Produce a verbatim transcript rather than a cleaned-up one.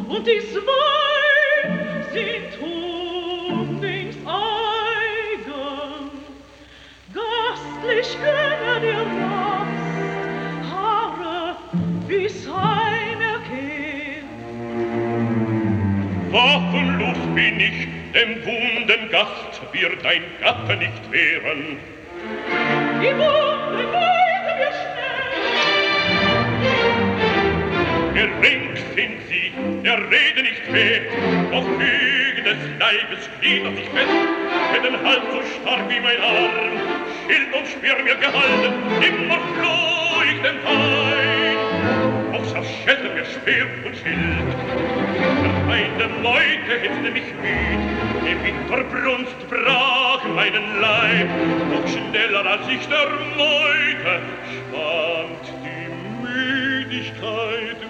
und die zwei sind undings eigen. Gastlich gönne dir Rast, Haare, wie's heim erkehrt. Waffenlos bin ich, dem wunden Gast wird dein Gatte nicht wehren. Die Wunde weisen wir schnell. Gering sind sie, der Rede nicht weh, doch Füge des Leibes gliedert sich fest, mit dem Hals so stark wie mein Arm, Schild und Speer mir gehalten, immer floh ich den Feind. Doch zerschellte mir Speer und Schild, der Feinde Meute hitzte mich müd, die Winterbrunst brach meinen Leib, doch schneller als ich der Meute schwand die Müdigkeit